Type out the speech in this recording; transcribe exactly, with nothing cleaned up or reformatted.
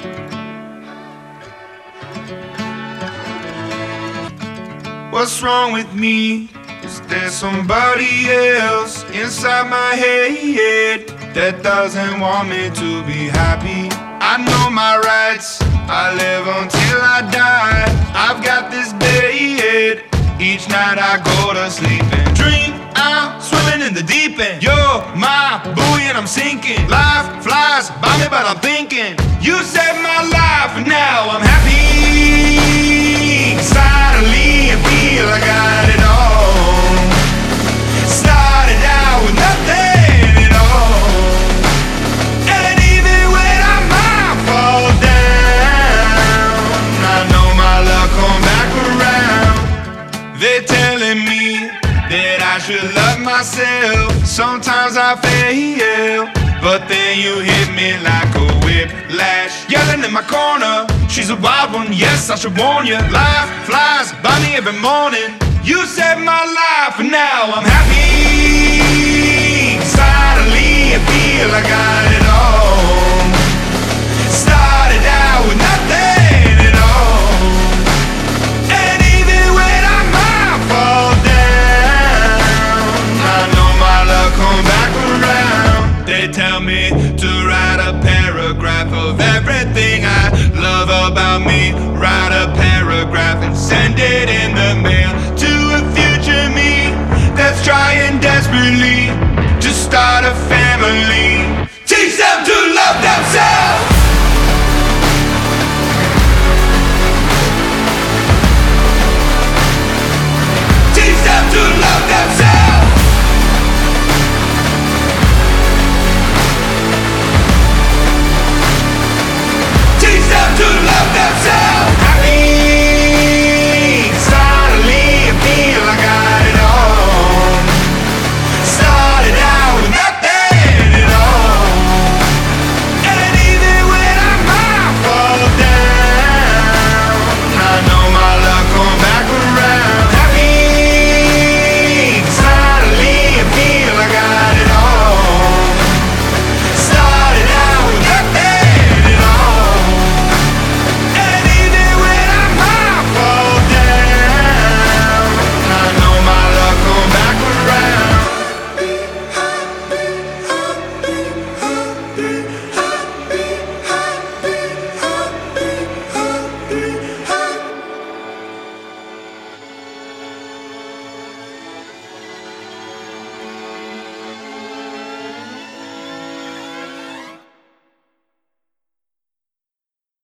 What's wrong with me? Is there somebody else inside my head that doesn't want me to be happy? I know my rights, I live until I die. I've got this bed, each night I go to sleep and dream I'm swimming in the deep end. You're my buoy and I'm sinking. Life flies by me but I'm thinking you saved my life and now I'm happy. Suddenly I feel I got it all. Started out with nothing at all, and even when I might fall down, I know my luck come back around. They're telling me that I should love myself. Sometimes I fail, but then you hit me like a whiplash. Yelling in my corner, she's a wild one, yes, I should warn you. Life flies by me every morning. You saved my life and now I'm happy.